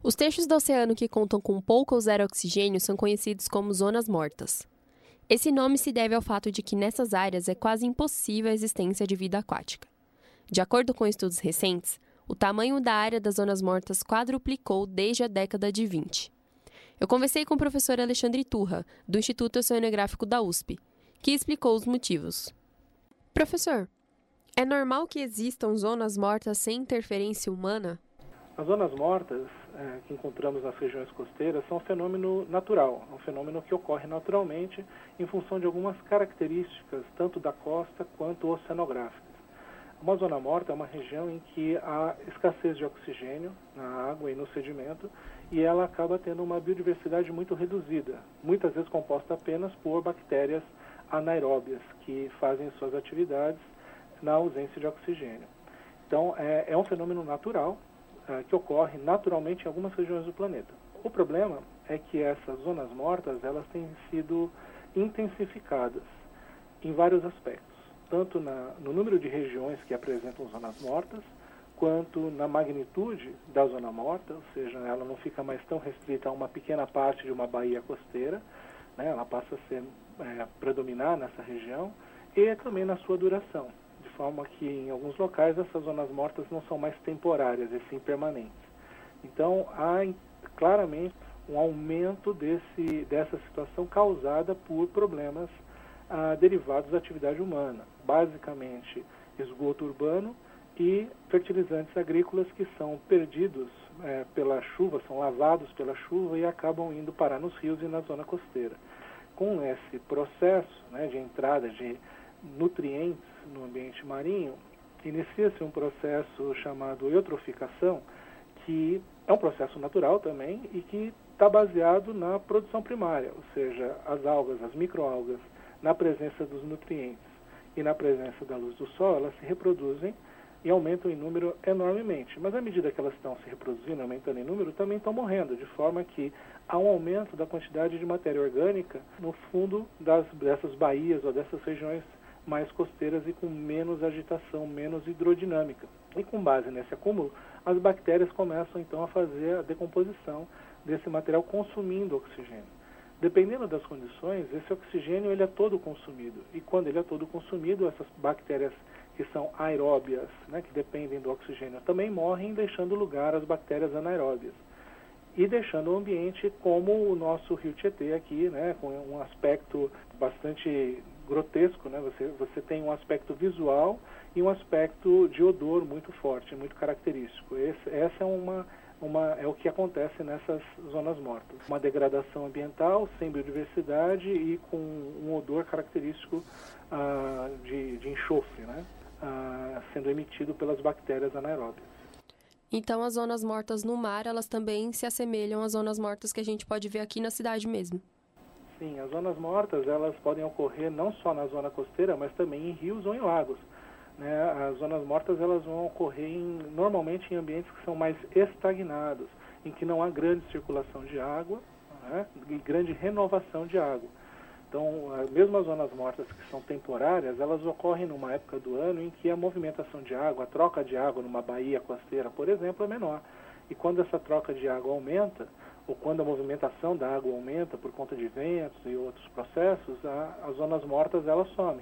Os trechos do oceano que contam com pouco ou zero oxigênio são conhecidos como zonas mortas. Esse nome se deve ao fato de que nessas áreas é quase impossível a existência de vida aquática. De acordo com estudos recentes, o tamanho da área das zonas mortas quadruplicou desde a década de 20. Eu conversei com o professor Alexandre Turra, do Instituto Oceanográfico da USP, que explicou os motivos. Professor, é normal que existam zonas mortas sem interferência humana? As zonas mortas que encontramos nas regiões costeiras são um fenômeno natural, um fenômeno que ocorre naturalmente em função de algumas características, tanto da costa quanto oceanográficas. Uma zona morta é uma região em que há escassez de oxigênio na água e no sedimento e ela acaba tendo uma biodiversidade muito reduzida, muitas vezes composta apenas por bactérias anaeróbias que fazem suas atividades na ausência de oxigênio. Então, é um fenômeno natural que ocorre naturalmente em algumas regiões do planeta. O problema é que essas zonas mortas elas têm sido intensificadas em vários aspectos, tanto no número de regiões que apresentam zonas mortas, quanto na magnitude da zona morta, ou seja, ela não fica mais tão restrita a uma pequena parte de uma baía costeira, né, ela passa a predominar nessa região, e também na sua duração, de forma que em alguns locais essas zonas mortas não são mais temporárias, e sim permanentes. Então há claramente um aumento dessa situação causada por problemas derivados da atividade humana, basicamente esgoto urbano e fertilizantes agrícolas que são perdidos pela chuva, são lavados pela chuva e acabam indo parar nos rios e na zona costeira. Com esse processo de entrada de nutrientes no ambiente marinho, inicia-se um processo chamado eutroficação, que é um processo natural também e que está baseado na produção primária, ou seja, as algas, as microalgas, na presença dos nutrientes e na presença da luz do sol, elas se reproduzem e aumentam em número enormemente. Mas à medida que elas estão se reproduzindo, aumentando em número, também estão morrendo, de forma que há um aumento da quantidade de matéria orgânica no fundo dessas baías ou dessas regiões mais costeiras e com menos agitação, menos hidrodinâmica. E com base nesse acúmulo, as bactérias começam então a fazer a decomposição desse material consumindo oxigênio. Dependendo das condições, esse oxigênio ele é todo consumido. E quando ele é todo consumido, essas bactérias que são aeróbias, que dependem do oxigênio, também morrem, deixando lugar às bactérias anaeróbias. E deixando o ambiente como o nosso rio Tietê aqui, com um aspecto bastante grotesco, Você tem um aspecto visual e um aspecto de odor muito forte, muito característico. Essa é o que acontece nessas zonas mortas. Uma degradação ambiental, sem biodiversidade e com um odor característico de enxofre, sendo emitido pelas bactérias anaeróbias. Então, as zonas mortas no mar, elas também se assemelham às zonas mortas que a gente pode ver aqui na cidade mesmo? Sim, as zonas mortas elas podem ocorrer não só na zona costeira, mas também em rios ou em lagos. As zonas mortas elas vão ocorrer normalmente em ambientes que são mais estagnados, em que não há grande circulação de água e grande renovação de água. Então, mesmo as zonas mortas que são temporárias, elas ocorrem numa época do ano em que a movimentação de água, a troca de água numa baía costeira, por exemplo, é menor. E quando essa troca de água aumenta, ou quando a movimentação da água aumenta por conta de ventos e outros processos, as zonas mortas elas somem.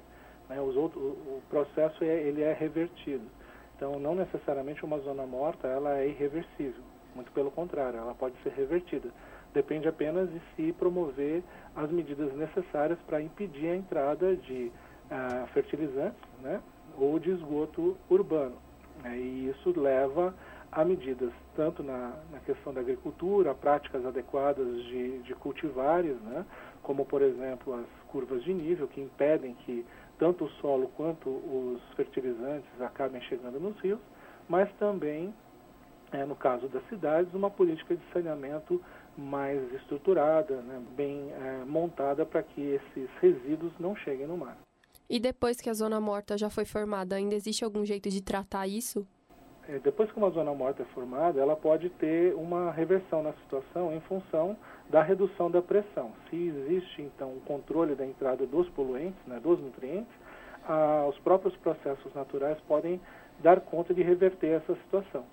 O processo ele é revertido. Então, não necessariamente uma zona morta ela é irreversível. Muito pelo contrário, ela pode ser revertida. Depende apenas de se promover as medidas necessárias para impedir a entrada de fertilizantes ou de esgoto urbano. E isso leva a medidas tanto na questão da agricultura, práticas adequadas de cultivares, como, por exemplo, as curvas de nível, que impedem que tanto o solo quanto os fertilizantes acabem chegando nos rios, mas também, no caso das cidades, uma política de saneamento mais estruturada, bem montada para que esses resíduos não cheguem no mar. E depois que a zona morta já foi formada, ainda existe algum jeito de tratar isso? Depois que uma zona morta é formada, ela pode ter uma reversão na situação em função da redução da pressão. Se existe, então, o controle da entrada dos poluentes, dos nutrientes, os próprios processos naturais podem dar conta de reverter essa situação.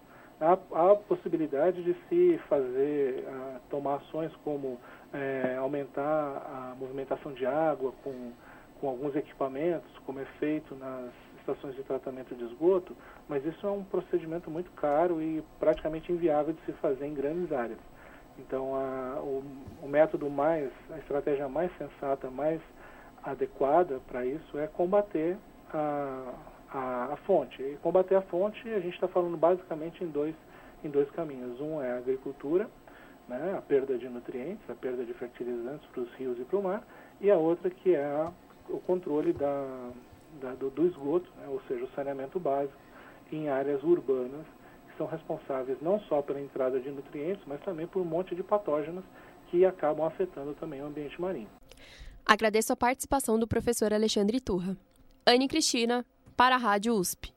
há possibilidade de se fazer, tomar ações como aumentar a movimentação de água com alguns equipamentos, como é feito nas estações de tratamento de esgoto, mas isso é um procedimento muito caro e praticamente inviável de se fazer em grandes áreas. Então, o método a estratégia mais sensata, mais adequada para isso é combater a fonte. E combater a fonte, a gente está falando basicamente em dois caminhos. Um é a agricultura, né, a perda de nutrientes, a perda de fertilizantes para os rios e para o mar, e a outra que é o controle do esgoto, né, ou seja, o saneamento básico em áreas urbanas, que são responsáveis não só pela entrada de nutrientes, mas também por um monte de patógenos que acabam afetando também o ambiente marinho. Agradeço a participação do professor Alexandre Turra. Anne Cristina, para a Rádio USP.